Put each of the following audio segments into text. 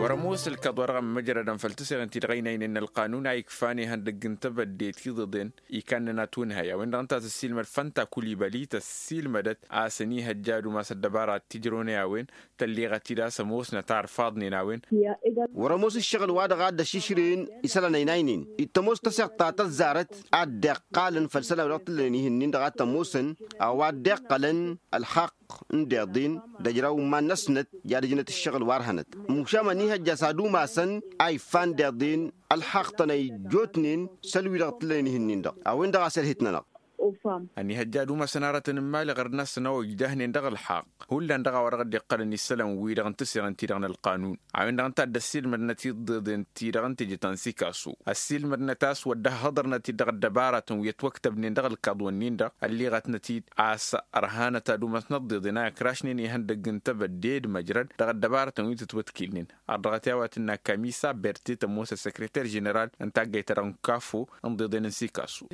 ورموس الكضورغ مجردا فلتسر انت تغينين ان القانون يكفاني هندق انت بديت ضدين يكاننا تونها يا وين انت السيلمر فانتا كولي بالي تسيل مدت اسني هجادو ما سدبارات تجروني وين تليغه تدا سموسنا تعرف فاضني ناوين ورموس الشغل واد غاد شيشرين يسلا نينين التموس تسقط تزارت ادقالن فلسلا رطلني هنين دغا تموسن او ادقلن الحق ندين دجراو ما نسنت يا دجنه الشغل وارهنت مشامني هجسادو ماسن اي فان دين الحق تني جوتنين سلوي رطلني هنين دغ او وين دغا سلهتنا أني هجادو ما سنارة المال غير ناس نو يجدهن دغ الحق هو اللي ندغ ورغد يقرن السلام ويدغن تسير انتي دغن القانون عين دغن تاد السيل مرنتي ضد انتي دغن تجي تنسيكاسو السيل مرنتاس وده هضر نتي دغ الدبارة ويتوكتب نين دغ القانونين دغ اللي غات نتي عاس رهانة تادو مسنضد نا كراشنين يهندق انت بديد مجرد دغ الدبارة ويتتوتكيلنين ادغتاوات ان كاميسا بيرتي تموس السكرتير جنرال انت جايترن كافو انضد نسيكاسو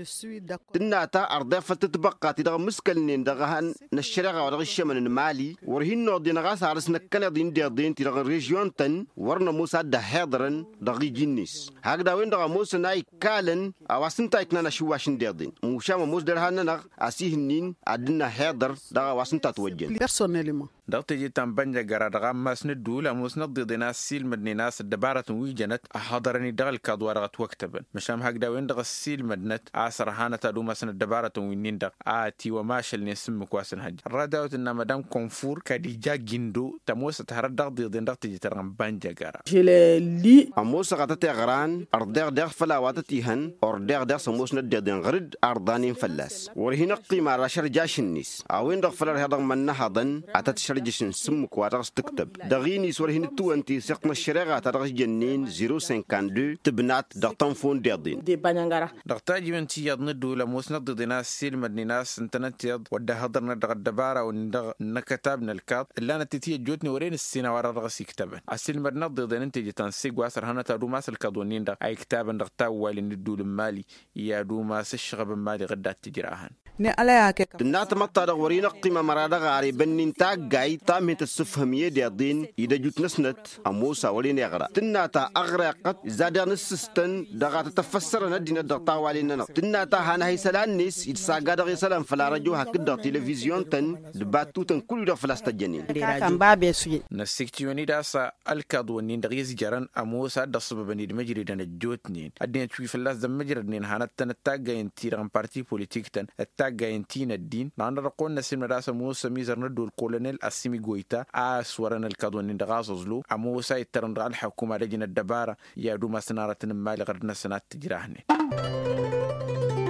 أردافة تتبقى تدغ مسكلين دغهن نشرغ ودغ الشمن المالي ورهن نودين غاس عرسنا كندين دين تدغ الريجيون تن ورنا موسى دهادرن دغي جنيس هكذا وين دغ موسى ناي كالن اواسنتا يكنا شواشن دين موشام موس درهن نغ اسيهنين ادنا هادر دغ واسنتا توجن بيرسونيلمون دغت جي تنبنجا غرادغا ماس ندولا موس نضد ناس سيل مدني ناس الدبارة ويجنت احضرني دغ الكادوار وكتبن مشام هكذا وين دغ السيل مدنت اسرهانه تادو ماس الدبارة وينين دغ آتي وماشل نسم كواسن هج الرادوت إن مدام كونفور كديجا جندو تموس تهرد دغ ضدين دغ تجي ترغم بانجا غارا جلي اموس غاتت غران اردغ دغ فلاواتتيهن اردغ دغ سموس نددين غرد اردانين فلاس ورهنا قيمه راشر جاشنيس اوين دغ فلر هدغ من هضن اتت شرجشن سم كواتغ تكتب دغيني سورهن تو انتي سقنا الشريغه تدغ جنين 052 تبنات دغ تنفون ديدين دي بانغارا دغ تاجي انتي يضندو لموس ندد ناس سيل مدني ناس انتنت يض وده هضرنا دغ الدبارة وندغ نكتابنا الكاب اللي انا تتي جوتني ورين السنه ورا رغسي كتابن السيل مدنا ضد انت جي تنسيق واسر هنا تدو ماس الكادونين دغ اي كتاب دغ تاوال ندو المالي يا دو ماس الشغب المالي غدات تجراهن ني عليها كيك تنات مطا دغ ورينا قيمه مراد غاري بنين تاغاي تامت السفهميه دين يدا جوت نسنت اموسا ولين يغرا تنات اغرقت زادان السستن دغ تتفسر ندينا دغ تاوالين تنات هنا هي سلانيس يتساغا دغ سلام فلا راديو هكذا تلفزيون تن دباتو تن كل دغ فلاس تجنين كان بابي سوي نسكتيوني داسا الكادونين دغ يزجرن اموسا دسب بني مجري دنا جوتنين ادين تشوي فلاس دم مجردنين هنا تنتاغا انتي رغم بارتي بوليتيك تن تاغا انتين الدين ناندر قلنا سيم داسا موسى ميزر ندو الكولونيل اسيمي غويتا اسورن الكادونين دغاسوزلو اموسا يترن على الحكومه لجنه الدباره يا دوما سناره المال غرنا سنات تجراهني